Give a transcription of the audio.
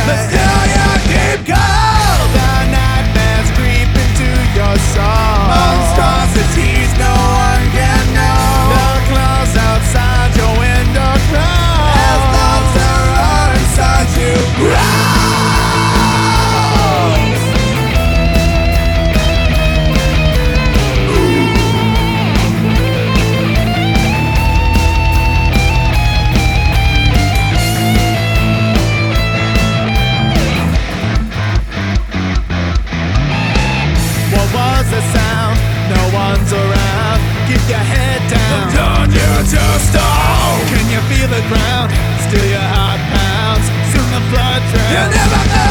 but still you keep cold. The nightmares creep into your soul. Monstrosities no one can know. The clouds outside your window close as thoughts are inside you. The sound, no one's around. Keep your head down, don't you just stone. Can you feel the ground? Still your heart pounds. Soon the flood drowns. You never know.